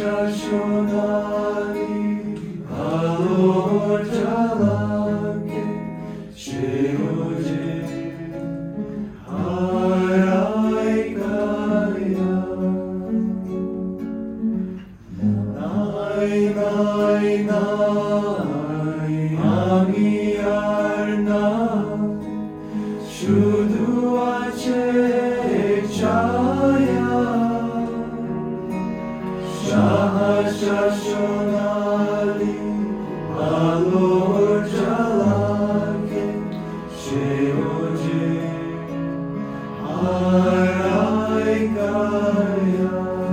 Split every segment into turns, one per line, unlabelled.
সোনালি আলোর জ্বালাকে সেও যে হারায় কায়া নাই নাই নাই আমি আর না শুধু আছে ছায়া সহসা সোনালি আলোর জ্বালাকে সেও যে হারায় কায়া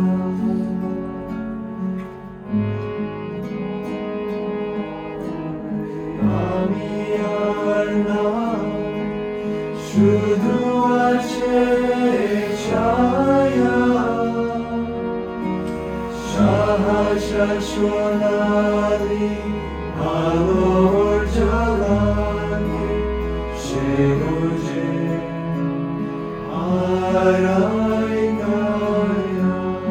আমি আর না শুধু আছে ছায়া সহসা সোনালি আলোর জ্বালাকে সেও যে হারায় কায়া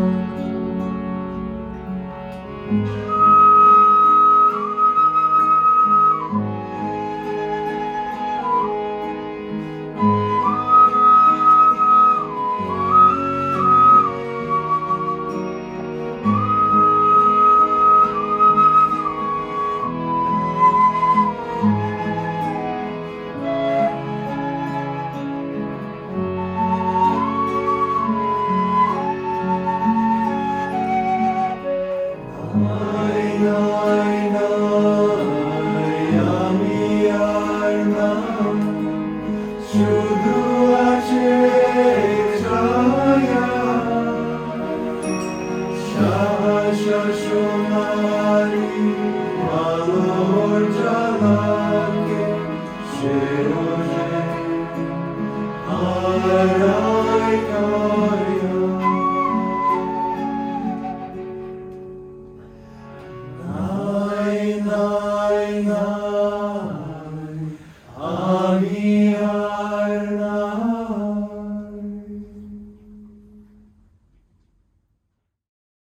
নাই নাই নাই আমি আর না শুধু আছে ছায়া সহসা সোনালি আলোর জ্বালাকে সেও যে হারায় কায়া নাই নাই নাই